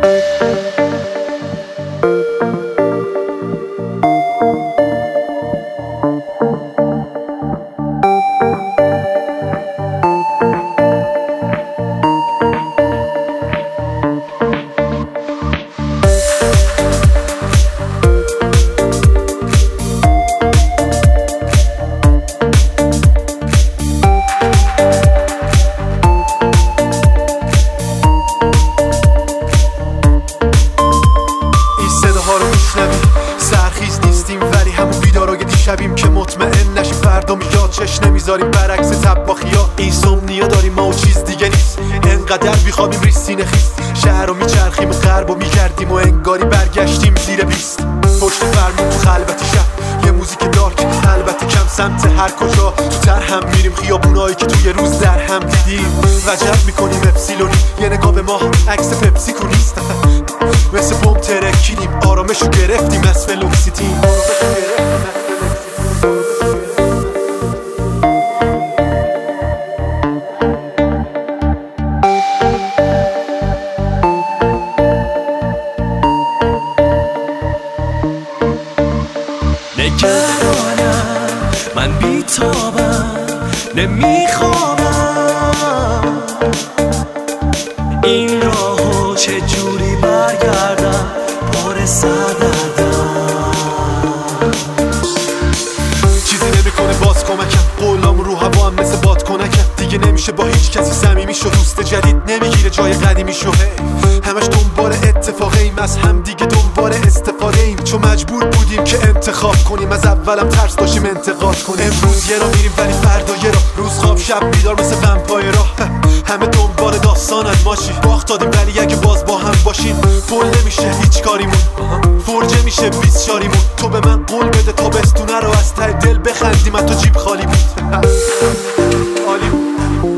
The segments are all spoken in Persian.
شبیم که مطمئن نشیم فردا میاد چش نمیذاریم برعکس طباخیا اینسومنیا داریم ما و چیز دیگه نیست انقدر بیخوابیم ریز سینه خیست شهر رو میچرخیم و غرب رو میگردیم و انگاری برگشتیم زیر بیست پشت فرمون تو خلوت شب یه موزیک دارک البته کم سمت هر کجا تو تر هم میریم خیابونایی که توی روز در هم دیدیم وجب میکنیم اپسیلونی یه نگاه به ما عکس پپسی کنیست مثل بوم ترکیدیم آرامشو گرفتیم از فلوکسیتیم نگرانم من بیتابم نمیخوابم این راهو چجوری برگردم پر سردردم چیزی نمیکنه باز کمکم قولام رو هوا هم مثل باد کنکم دیگه نمیشه با هیچ کسی صمیمی شو دوست جدید نمیگیره جای قدیمی شو همش دنبال اتفاقه ایم از هم دیگه دنبال استفاده ایم چون مجبور بودیم که انتخاب کنیم از اولم ترس داشتیم انتقاد کنیم امروز یه را میریم ولی فردا یه را روز خواب شب بیدار مثل ومپایرا همه دنبال داستانن ماشی باخت دادیم ولی اگه باز با هم باشیم فول نمیشه هیچ کاریمون فرجه میشه 20 شاریمون تو به من قول بده تا بستونه رو از ته دل بخندیم تو جیب خالی بود عالی بود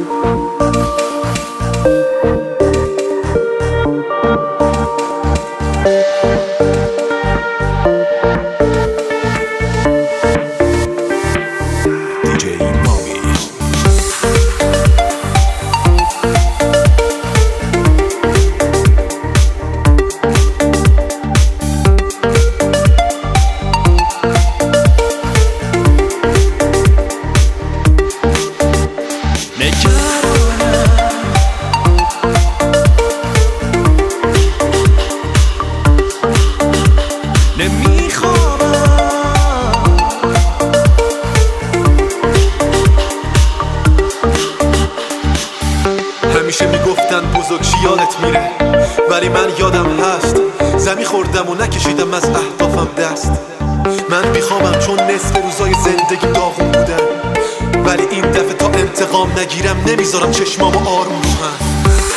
همیشه میگفتن بزرگ یادت میره ولی من یادم هست زمین خوردم و نکشیدم از اهدافم دست من بیخوابم چون نصف روزای زندگی داغون بودن ولی این دفعه تا انتقام نگیرم نمیذارم چشمامو آروم رو هم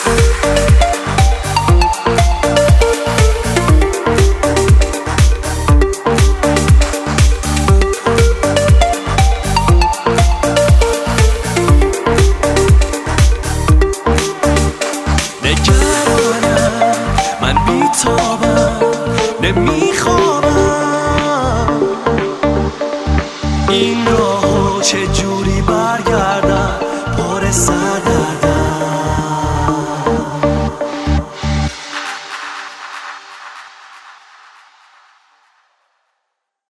نمیخوابم این راهو چجوری برگردم پر سر